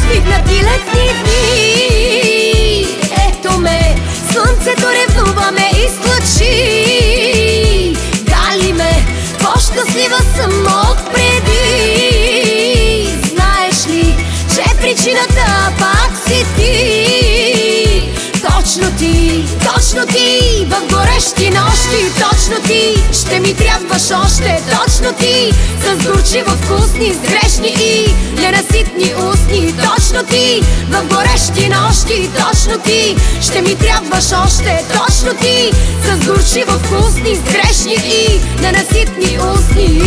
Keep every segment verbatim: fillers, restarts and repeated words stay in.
усмихнати летни дни. Ето ме, слънцето ревнува ме излъчи. Гали ме, по-щастлива съм от преди. Знаеш ли, че причината пак си ти? Точно ти, точно ти, в горещи нощи. Точно ти, ще ми трябваш още. Точно ти, с горчиво вкусни, с грешни и ненаситни устни. Точно ти, в горещи нощи. Точно ти, ще ми трябваш още. Точно ти, с горчиво вкусни, с грешни и ненаситни устни.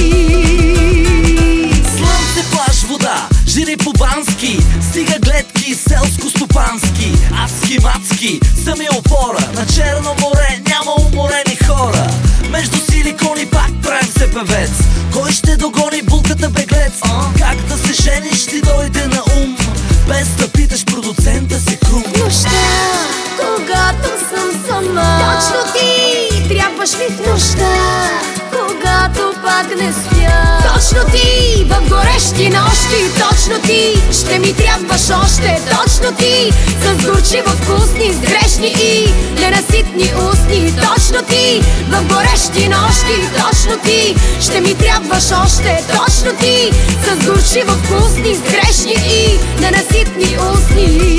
Слънце, плаж, вода, жири по-бански, стига гледки, селско-стопански, адски мацки, сами опора. На Черно море няма уморени хора. Между силикони пак правим се певец. Кой ще догони булката беглец? Как да се жениш ти дойде на ум, без да питаш продуцента си Крум. Нощта, когато съм сама, точно ти трябваш ми в нощта, когато пак не спя. Точно ти, в горещи нощи. Точно ти, ще ми трябваш още. Точно ти, с горчиво вкусни, с грешни и ненаситни устни. Точно ти, в горещи нощи. Точно ти, ще ми трябваш още. Точно ти, с горчиво вкусни, с грешни и ненаситни устни.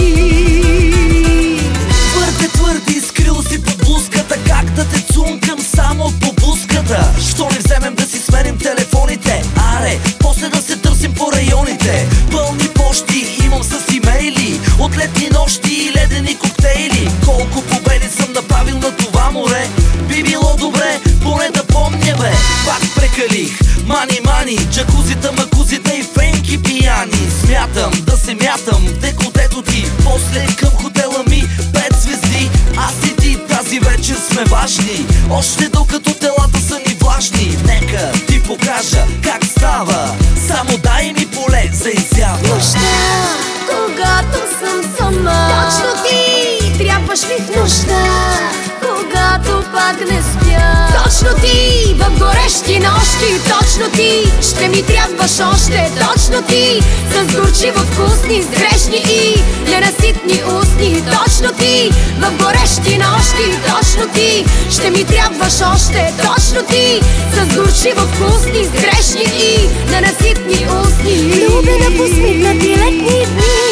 Твърде, твърде изкрил си под блузката, как да те цункам само по буската. Що не вземем да си сменим телефоните? Аре, после да се търсим по районите. Пълни пощи имам с имейли, от летни нощи и ледени коктейли. Колко победи съм направил на това море. Би било добре, поне да помня бе. Пак прекалих, мани, мани, джакузита, макузита и фенки пияни. Смятам да се мятам в деколтето ти, после към хотела ми пет звезди. Аз и ти тази вечер сме важни, още докато телата са ни влажни. Нека ти покажа как става, само дай ми поле за изява. Нощта, когато съм сама, точно ти трябваш ми в нощта, когато пак не спя. Точно ти, в горещи нощи. Точно ти, ще ми трябваш още. Точно ти, с горчиво вкусни, с грешни и ненаситни устни. Точно ти, в горещи нощи. Точно ти, ще ми трябваш още. Точно ти, с горчиво вкусни, с грешни и ненаситни устни. Влюбена по усмихнати летни дни.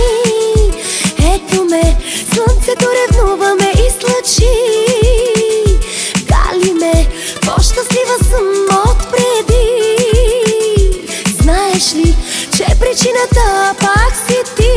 Ето ме, слънцето ревнува ме излъчи. Гали ме, по-щастлива съм от преди. Знаеш ли, че причината пак си ти?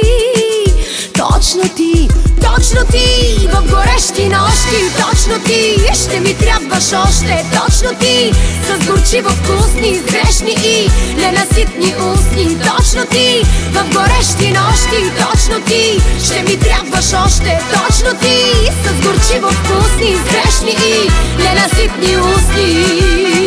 Точно ти, точно ти, в горещи нощи. Точно ти, ще ми трябваш още. Точно ти, с горчиво вкусни, с грешни и ненаситни устни. Точно ти, в горещи нощи. Точно ти, ще ми трябваш още. Точно ти, с горчиво вкусни, с грешни и ненаситни устни.